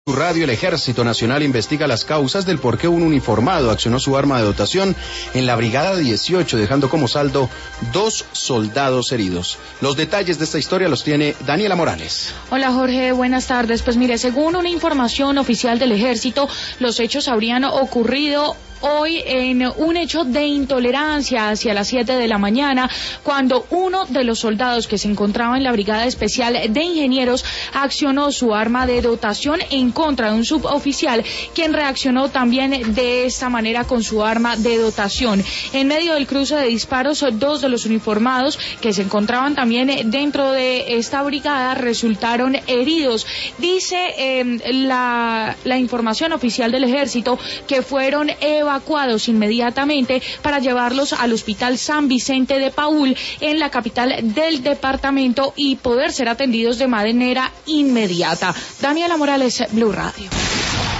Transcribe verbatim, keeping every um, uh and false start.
Radio, el Ejército Nacional investiga las causas del por qué un uniformado accionó su arma de dotación en la Brigada dieciocho, dejando como saldo dos soldados heridos. Los detalles de esta historia los tiene Daniela Morales. Hola Jorge, buenas tardes. Pues mire, según una información oficial del Ejército, los hechos habrían ocurrido hoy en un hecho de intolerancia hacia las siete de la mañana, cuando uno de los soldados que se encontraba en la Brigada Especial de Ingenieros accionó su arma de dotación en contra de un suboficial, quien reaccionó también de esta manera con su arma de dotación. En medio del cruce de disparos, dos de los uniformados que se encontraban también dentro de esta brigada resultaron heridos. Dice eh, la, la información oficial del Ejército que fueron evacuados evacuados inmediatamente para llevarlos al Hospital San Vicente de Paúl en la capital del departamento y poder ser atendidos de manera inmediata. Daniela Morales, Blue Radio.